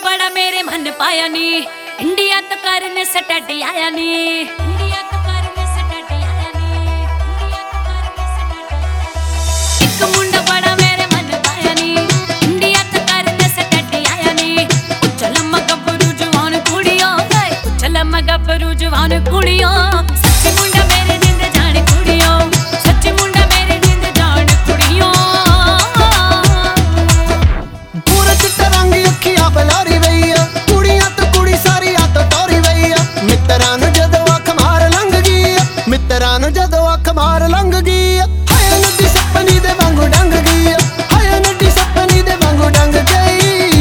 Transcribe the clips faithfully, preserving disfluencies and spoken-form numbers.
बड़ा मेरे मन पाया नी इंडिया तो करने स्टडी आया नी इंडिया तो करने स्टडी आया नी इंडिया तो करने स्टडी एक मुंडा बड़ा मेरे मन पाया नी इंडिया तो करने स्टडी आया नी उछल मगबरू जवान कुड़ियों गए उछल मगबरू जवान कुड़ियों सच्ची मुंडा मेरे जिंद जान कुड़ियों सच्ची मुंडा मेरे जिंद जान कुड़ियों पूरा चिट्टा रंग अखियां बलारी वैया कुड़ियां तो कुड़ी सारी आ तो टोरी वैया मित्तरां नूं जदों अख मार लंघ गई मित्तरां नूं जदों अख मार लंघ गई हाय नदी सपनी दे वांगू डंग गई हाय नदी सपनी दे वांगू डंग गई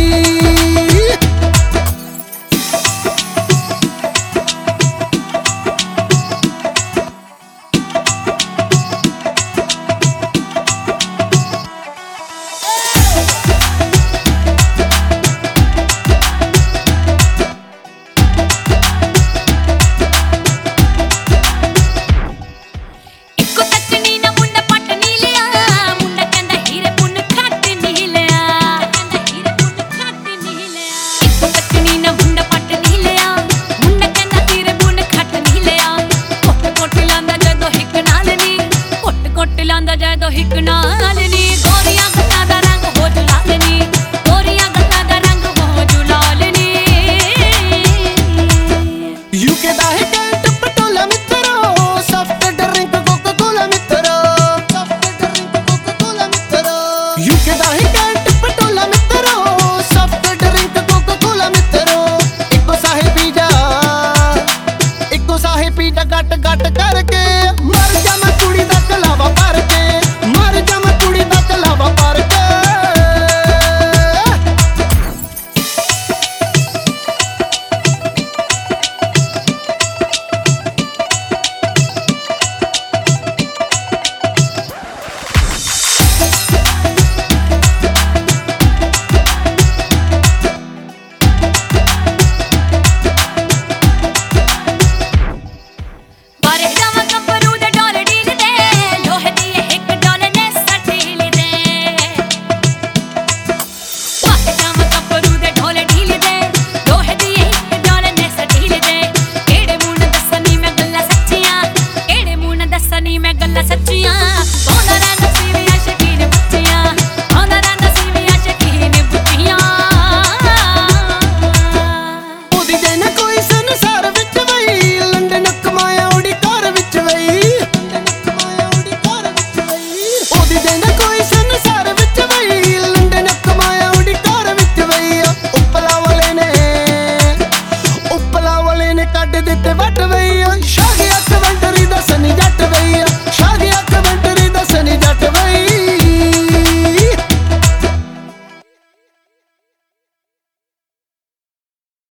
जदों हिक नाल नी गोरियां गल्लां दा रंग हो जुलाल नी गोरियां गल्लां दा रंग हो जुलाल नी यूके दा है कैंट पटोला मित्रो सॉफ्ट ड्रिंक कोका कोला मित्रो सॉफ्ट ड्रिंक कोका कोला मित्रो यूके दा है कैंट पटोला मित्रो सॉफ्ट ड्रिंक कोका कोला मित्रो इको साहे पी जा इको साहे पी जा गट गट करके मर जा मैं कुड़ी दा कलावा भर के मर जा मैं कुड़ी दा कलावा भर के ਕੱਢ ਦਿੱਤੇ ਵੱਟ ਵੇ